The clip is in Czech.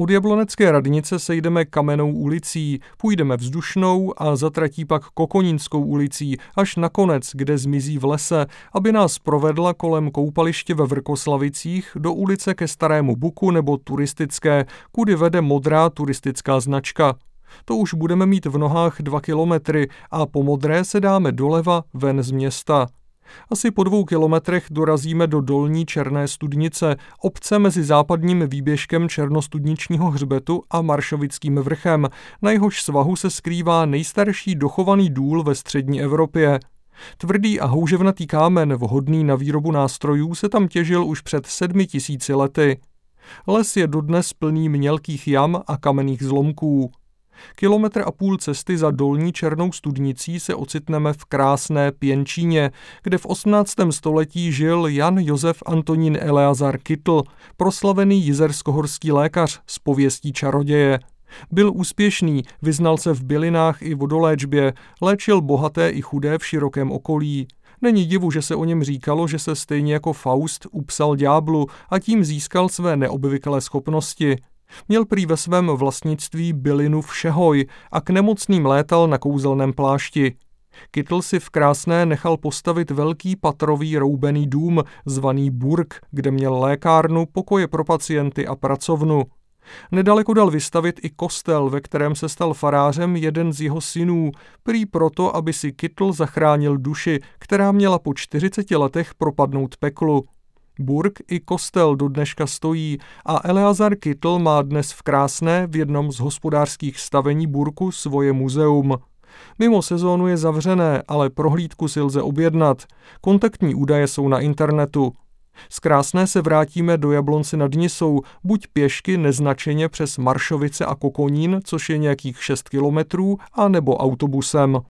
Od Jablonecké radnice sejdeme Kamennou ulicí, půjdeme Vzdušnou a za tratí pak Kokonínskou ulicí až na konec, kde zmizí v lese, aby nás provedla kolem koupaliště ve Vrkoslavicích do ulice ke Starému Buku nebo Turistické, kudy vede modrá turistická značka. To už budeme mít v nohách 2 kilometry a po modré se dáme doleva ven z města. Asi po 2 kilometrech dorazíme do Dolní Černé Studnice, obce mezi západním výběžkem Černostudničního hřbetu a Maršovickým vrchem, na jehož svahu se skrývá nejstarší dochovaný důl ve střední Evropě. Tvrdý a houževnatý kámen, vhodný na výrobu nástrojů, se tam těžil už před 7000 lety. Les je dodnes plný mělkých jam a kamenných zlomků. 1,5 kilometru cesty za Dolní Černou Studnicí se ocitneme v krásné Pěnčíně, kde v 18. století žil Jan Josef Antonín Eleazar Kytl, proslavený jizerskohorský lékař z pověstí čaroděje. Byl úspěšný, vyznal se v bylinách i vodoléčbě, léčil bohaté i chudé v širokém okolí. Není divu, že se o něm říkalo, že se stejně jako Faust upsal ďáblu a tím získal své neobvyklé schopnosti. Měl prý ve svém vlastnictví bylinu všehoj a k nemocným létal na kouzelném plášti. Kytl si v Krásné nechal postavit velký patrový roubený dům, zvaný Burg, kde měl lékárnu, pokoje pro pacienty a pracovnu. Nedaleko dal vystavit i kostel, ve kterém se stal farářem jeden z jeho synů, prý proto, aby si Kytl zachránil duši, která měla po 40 letech propadnout peklu. Burg i kostel do dneška stojí a Eleazar Kytl má dnes v Krásné v jednom z hospodářských stavení burku svoje muzeum. Mimo sezónu je zavřené, ale prohlídku si lze objednat. Kontaktní údaje jsou na internetu. Z Krásné se vrátíme do Jablonce nad Nisou, buď pěšky neznačeně přes Maršovice a Kokonín, což je nějakých 6 kilometrů, a nebo autobusem.